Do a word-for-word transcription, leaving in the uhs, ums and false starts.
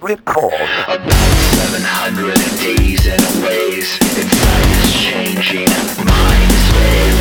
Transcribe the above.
it called? About seven hundred days and ways inside this changing mind space.